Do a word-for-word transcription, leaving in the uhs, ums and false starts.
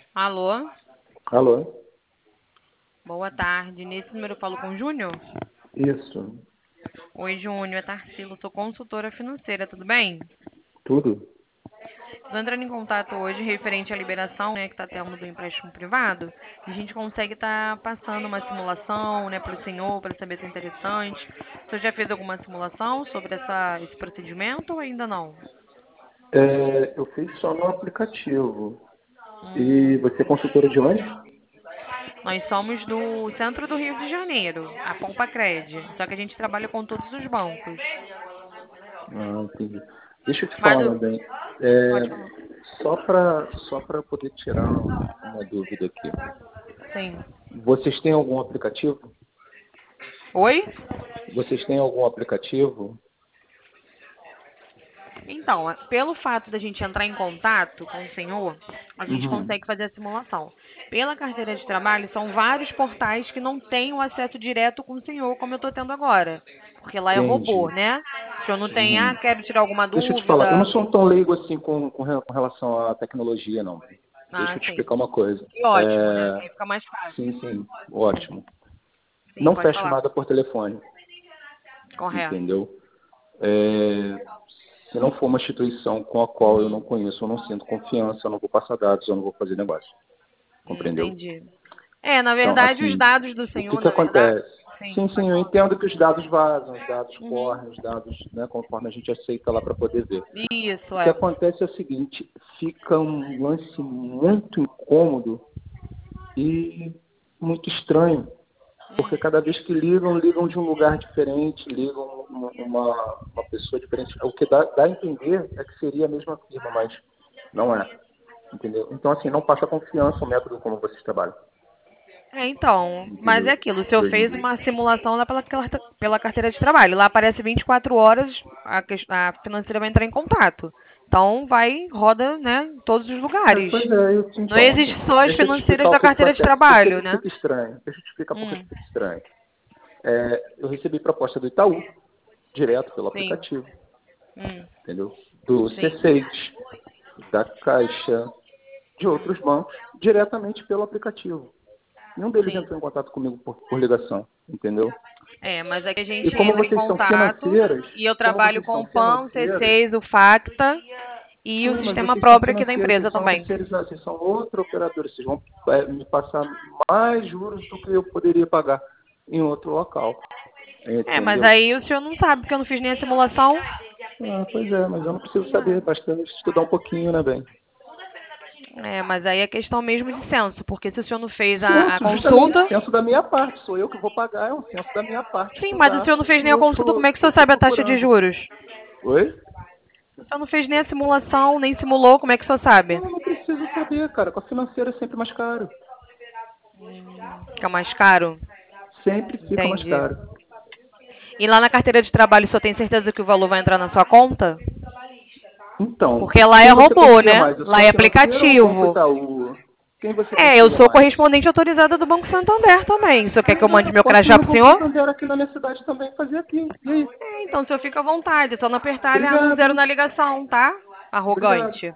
Alô? Alô? Boa tarde. Nesse número eu falo com o Júnior? Isso, Oi, Júnior. É Tarsila. Sou consultora financeira, tudo bem? tudo? Estou entrando em contato hoje referente à liberação, né, que está tendo do empréstimo privado. A gente consegue estar passando uma simulação, né, para o senhor, para saber se é interessante. O senhor já fez alguma simulação sobre essa, esse procedimento ou ainda não? É, eu fiz só no aplicativo. E Hum, você é consultora de onde? Nós somos do centro do Rio de Janeiro, a Pompa Cred. Só que a gente trabalha com todos os bancos. Ah, entendi. Deixa eu te Mas falar, meu o- bem. É, pode falar. só para só para poder tirar uma dúvida aqui. Sim. Vocês têm algum aplicativo? Oi? Vocês têm algum aplicativo? Então, é- pelo fato da gente entrar em contato com o senhor, a gente Uhum, consegue fazer a simulação. Pela carteira de trabalho, são vários portais que não têm o acesso direto com o senhor, como eu estou tendo agora. Porque lá é robô, entendi. né? Se o senhor não tem, ah, Uhum. quero tirar alguma Deixa eu te falar, eu não dúvida. sou tão leigo assim com, com re- com relação à tecnologia, não. Deixa Ah, eu te sim. explicar uma coisa. Que ótimo, né? É, Assim fica mais fácil. sim, sim, ótimo. Sim, Não pode fecho falar. nada por telefone, Correto. entendeu? É, se não for uma instituição com a qual eu não Uhum. conheço, eu não sinto confiança, eu não vou passar dados, eu não vou fazer negócio. Hum, Compreendeu? Entendi. É, na Então, verdade, os assim, dados do o que, senhor, que na verdade. acontece? Sim, Sim, sim, pode eu falar. entendo que os dados vazam, os dados Uhum. correm, os dados, né, conforme a gente aceita lá para poder ver. Isso, O que é. acontece é o seguinte, fica um lance muito incômodo e muito estranho. Porque cada vez que ligam, ligam de um lugar diferente, ligam uma, uma, uma pessoa diferente. O que dá, dá a entender é que seria a mesma firma, mas não é. Entendeu? Então, assim, não passa confiança o método como vocês trabalham. É, então, mas é Entendeu? aquilo, o senhor De hoje em fez dia. uma simulação lá pela, carta- pela carteira de trabalho. Lá aparece vinte e quatro horas, a, ques- a financeira vai entrar em contato. Então, vai, roda, né, em todos os É, lugares. pois é, eu, Não então, existe assim, só as deixa eu te financeiras explicar da o que, que carteira de acontece. Por que, trabalho, que né? fica estranho? Deixa eu te explicar por que Hum, que fica estranho. É, eu recebi proposta do Itaú, direto pelo sim, aplicativo, hum, entendeu? Do sim, C seis, da Caixa, de hum, outros bancos, diretamente pelo aplicativo. Nenhum deles sim. entrou em contato comigo por, por ligação, entendeu? É, mas é que a E gente como entra em vocês são contato financeiras, e eu como trabalho vocês com são o PAN, o financeiras, C seis, o Facta e o sim, mas sistema vocês são próprio aqui da financeiras, empresa vocês são também. terceirizados, vocês são outra operadora, vocês vão é, me passar mais juros do que eu poderia pagar em outro local, É, mas entendeu? aí o senhor não sabe, porque eu não fiz nem a simulação. Ah, pois é, mas eu não preciso saber, basta eu estudar um pouquinho, né, bem? É, mas aí é questão mesmo de censo, porque se o senhor não fez a, a Censo, justamente, consulta. censo da minha parte, sou eu que vou pagar, é um censo da minha parte Sim, mas o estudar senhor não fez o que nem a eu consulta, como tô, é que o eu senhor tô sabe a taxa de procurando. juros? Oi? O senhor não fez nem a simulação, nem simulou, como é que o senhor sabe? Não, eu não preciso saber, cara. Com a financeira é sempre mais caro. Fica mais caro? Sempre fica mais Entendi. caro. E lá na carteira de trabalho, o senhor tem certeza que o valor vai entrar na sua conta? Então, Porque lá é quem você robô, confia né? mais? Eu Lá sou a é financeira ou o Banco aplicativo. Itaú? Quem você É, eu confia sou mais? correspondente autorizada do Banco Santander também. O senhor quer que eu Pois mande é, meu posso ir crachá no pro Banco senhor? Santander aqui na minha cidade também fazer aqui. E aí? É, então o senhor fica à vontade, é só não apertar ali a um zero Obrigado. na ligação, tá? Obrigado. Arrogante.